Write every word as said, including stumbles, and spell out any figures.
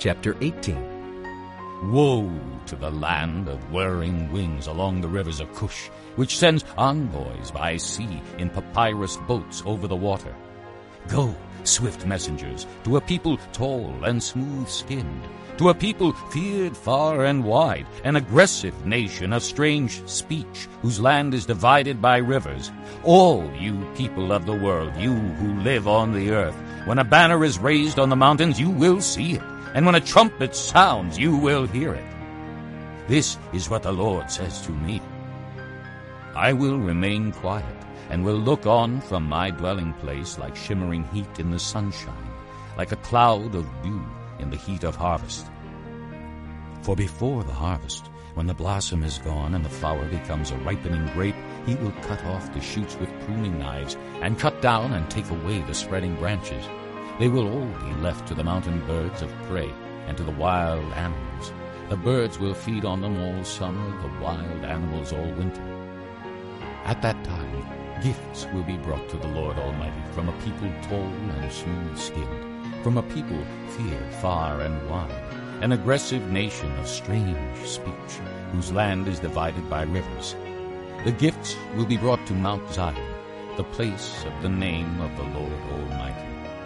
Chapter eighteen. Woe to the land of whirring wings along the rivers of Cush, which sends envoys by sea in papyrus boats over the water. Go, swift messengers, to a people tall and smooth-skinned, to a people feared far and wide, an aggressive nation of strange speech, whose land is divided by rivers. All you people of the world, you who live on the earth, when a banner is raised on the mountains, you will see it, and when a trumpet sounds, you will hear it. This is what the Lord says to me. I will remain quiet, and will look on from my dwelling place like shimmering heat in the sunshine, like a cloud of dew in the heat of harvest. For before the harvest, when the blossom is gone and the flower becomes a ripening grape, he will cut off the shoots with pruning knives, and cut down and take away the spreading branches. They will all be left to the mountain birds of prey and to the wild animals. The birds will feed on them all summer, the wild animals all winter. At that time, gifts will be brought to the Lord Almighty from a people tall and smooth-skinned, from a people feared far and wide, an aggressive nation of strange speech, whose land is divided by rivers. The gifts will be brought to Mount Zion, the place of the name of the Lord Almighty.